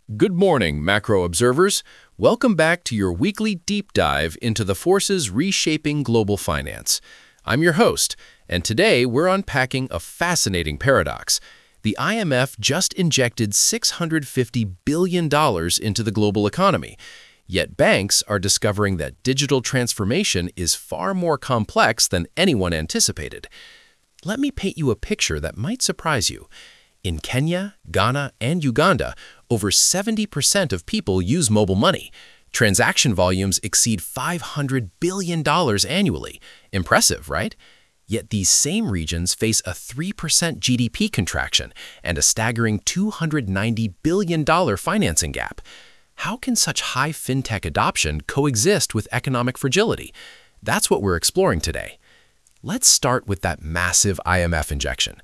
Good morning, macro observers. Welcome back to your weekly deep dive into the forces reshaping global finance. I'm your host, and today we're unpacking a fascinating paradox. The IMF just injected $650 billion into the global economy, yet banks are discovering that digital transformation is far more complex than anyone anticipated. Let me paint you a picture that might surprise you. In Kenya, Ghana, and Uganda, over 70% of people use mobile money. Transaction volumes exceed $500 billion annually. Impressive, right? Yet these same regions face a 3% GDP contraction and a staggering $290 billion financing gap. How can such high fintech adoption coexist with economic fragility? That's what we're exploring today. Let's start with that massive IMF injection.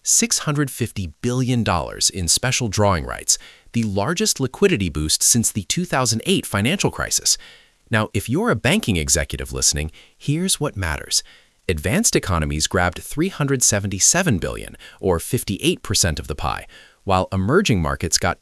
$650 billion in special drawing rights, the largest liquidity boost since the 2008 financial crisis. Now, if you're a banking executive listening, here's what matters. Advanced economies grabbed $377 billion, or 58% of the pie, while emerging markets got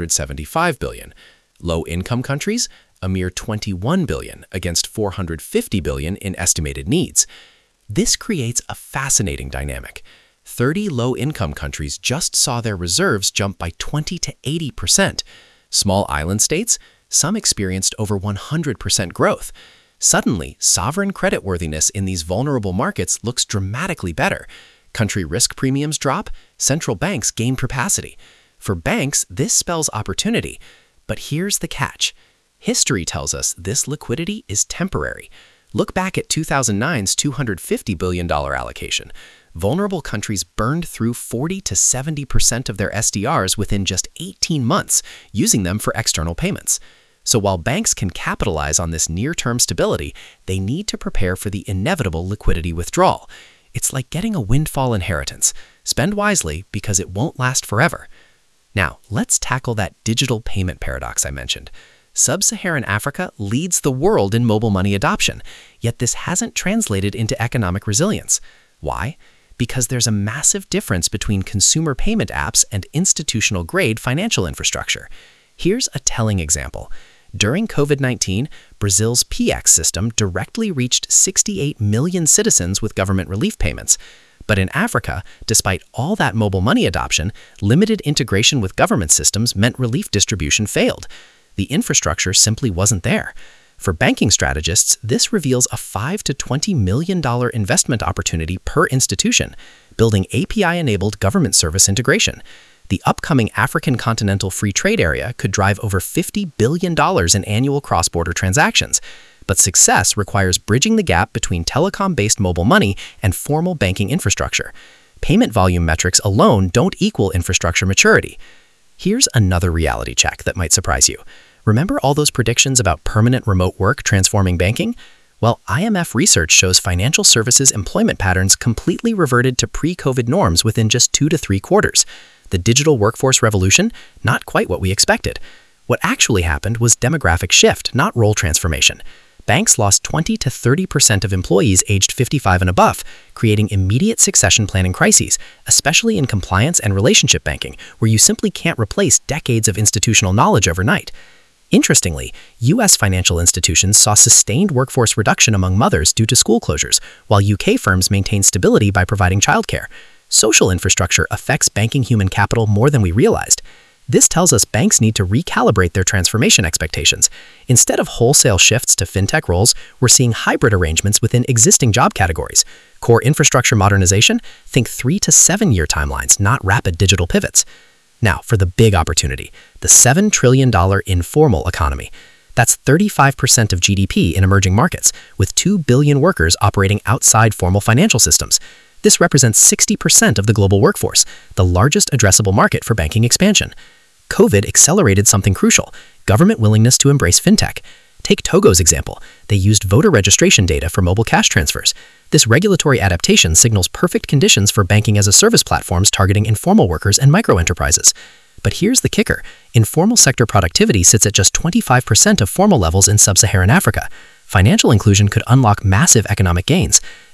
$275 billion. Low-income countries, a mere $21 billion against $450 billion in estimated needs. This creates a fascinating dynamic. 30 low-income countries just saw their reserves jump by 20 to 80%. Small island states, some experienced over 100% growth. Suddenly, sovereign creditworthiness in these vulnerable markets looks dramatically better. Country risk premiums drop, central banks gain capacity. For banks, this spells opportunity. But here's the catch. History tells us this liquidity is temporary. Look back at 2009's $250 billion allocation. Vulnerable countries burned through 40 to 70% of their SDRs within just 18 months, using them for external payments. So while banks can capitalize on this near-term stability, they need to prepare for the inevitable liquidity withdrawal. It's like getting a windfall inheritance. Spend wisely because it won't last forever. Now, let's tackle that digital payment paradox I mentioned. Sub-Saharan Africa leads the world in mobile money adoption, yet this hasn't translated into economic resilience. Why? Because there's a massive difference between consumer payment apps and institutional-grade financial infrastructure. Here's a telling example. During COVID-19, Brazil's PX system directly reached 68 million citizens with government relief payments. But in Africa, despite all that mobile money adoption, limited integration with government systems meant relief distribution failed. The infrastructure simply wasn't there. For banking strategists, this reveals a $5 to $20 million investment opportunity per institution, building API-enabled government service integration. The upcoming African Continental Free Trade Area could drive over $50 billion in annual cross-border transactions. But success requires bridging the gap between telecom-based mobile money and formal banking infrastructure. Payment volume metrics alone don't equal infrastructure maturity. Here's another reality check that might surprise you. Remember all those predictions about permanent remote work transforming banking? Well, IMF research shows financial services employment patterns completely reverted to pre-COVID norms within just 2 to 3 quarters. The digital workforce revolution? Not quite what we expected. What actually happened was demographic shift, not role transformation. Banks lost 20 to 30% of employees aged 55 and above, creating immediate succession planning crises, especially in compliance and relationship banking, where you simply can't replace decades of institutional knowledge overnight. Interestingly, U.S. financial institutions saw sustained workforce reduction among mothers due to school closures, while UK firms maintained stability by providing childcare. Social infrastructure affects banking human capital more than we realized. This tells us banks need to recalibrate their transformation expectations. Instead of wholesale shifts to fintech roles, we're seeing hybrid arrangements within existing job categories. Core infrastructure modernization? Think 3 to 7 year timelines, not rapid digital pivots. Now, for the big opportunity, the $7 trillion informal economy. That's 35% of GDP in emerging markets, with 2 billion workers operating outside formal financial systems. This represents 60% of the global workforce, the largest addressable market for banking expansion. COVID accelerated something crucial: government willingness to embrace fintech. Take Togo's example. They used voter registration data for mobile cash transfers. This regulatory adaptation signals perfect conditions for banking-as-a-service platforms targeting informal workers and micro-enterprises. But here's the kicker. Informal sector productivity sits at just 25% of formal levels in sub-Saharan Africa. Financial inclusion could unlock massive economic gains.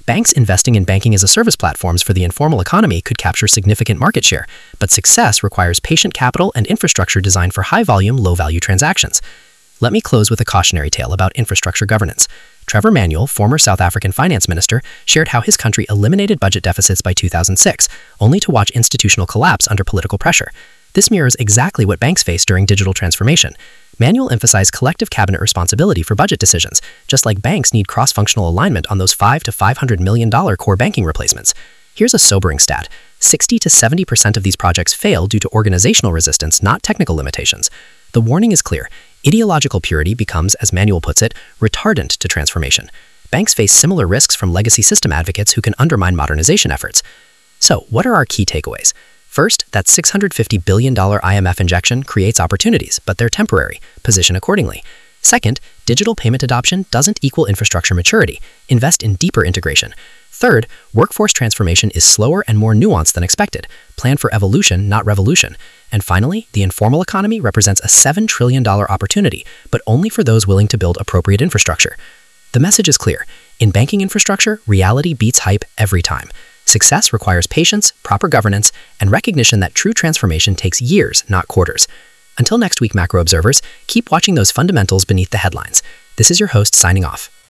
Banks investing in banking-as-a-service platforms for the informal economy could capture significant market share, but success requires patient capital and infrastructure designed for high-volume, low-value transactions. Let me close with a cautionary tale about infrastructure governance. Trevor Manuel, former South African finance minister, shared how his country eliminated budget deficits by 2006, only to watch institutional collapse under political pressure. This mirrors exactly what banks face during digital transformation. Manuel emphasized collective cabinet responsibility for budget decisions, just like banks need cross-functional alignment on those $5 to $500 million core banking replacements. Here's a sobering stat. 60 to 70% of these projects fail due to organizational resistance, not technical limitations. The warning is clear. Ideological purity becomes, as Manuel puts it, retardant to transformation. Banks face similar risks from legacy system advocates who can undermine modernization efforts. So, what are our key takeaways? First, that $650 billion IMF injection creates opportunities, but they're temporary. Position accordingly. Second, digital payment adoption doesn't equal infrastructure maturity. Invest in deeper integration. Third, workforce transformation is slower and more nuanced than expected. Plan for evolution, not revolution. And finally, the informal economy represents a $7 trillion opportunity, but only for those willing to build appropriate infrastructure. The message is clear. In banking infrastructure, reality beats hype every time. Success requires patience, proper governance, and recognition that true transformation takes years, not quarters. Until next week, macro observers, keep watching those fundamentals beneath the headlines. This is your host signing off.